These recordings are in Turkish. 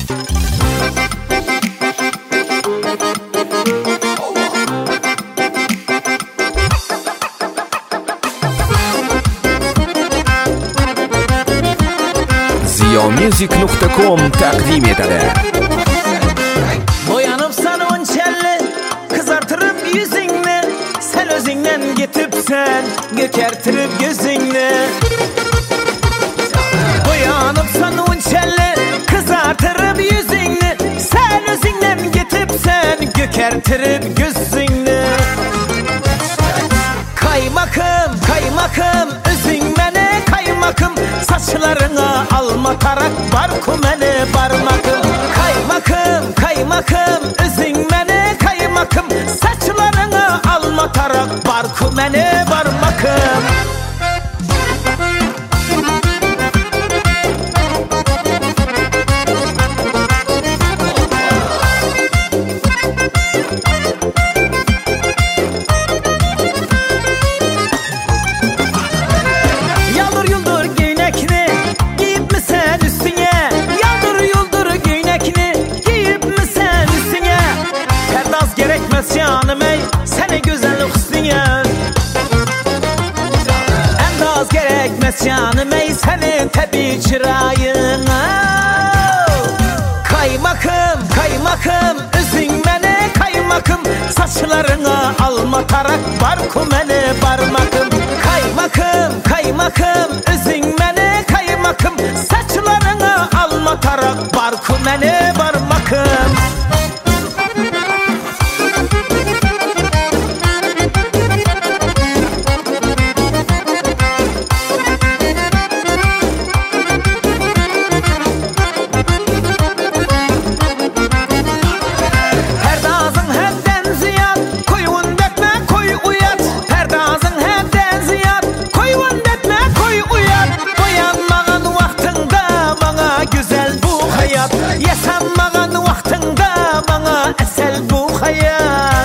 Ziyomusic.com takdim etadi. Boyanıp sana onçelli kızartırıp yüzünü, sen özünden getipsen gökertirip gözünü. Boyanıp sana onçelli kızartırıp yüzünü, sen özünden getipsen gökertirip gözünü. Kaymakım, kaymakım, özün mene kaymakım, saçlarına alma tarak barku mene barmakım. Kaymakım, kaymakım, özün mene kaymakım, saçlarına alma tarak barku mene barmakım. Canım ey, seni güzellik üstüne Endaz gerekmez canım ey, senin tabi çırağına. Kaymakım, kaymakım, üzün mene kaymakım, saçlarına alma tarak barku mene barmakım. Kaymakım, kaymakım, üzün mene kaymakım, saçlarına alma tarak barku mene barmakım. Yaşanmağın vaxtında bana esel bu hayat.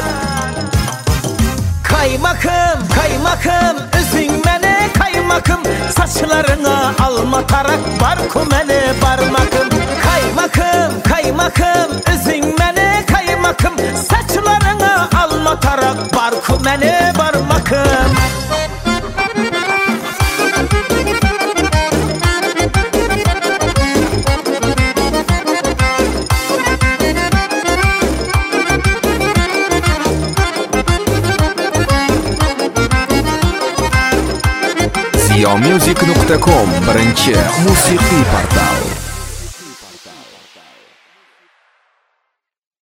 Kaymakım, kaymakım, üzün mene kaymakım, saçlarına alma tarak barku mene barmakım. Kaymakım, kaymakım, üzün mene kaymakım, saçlarına alma tarak barku mene barmakım. Ziyomusic.com birinchi musiqiy portal.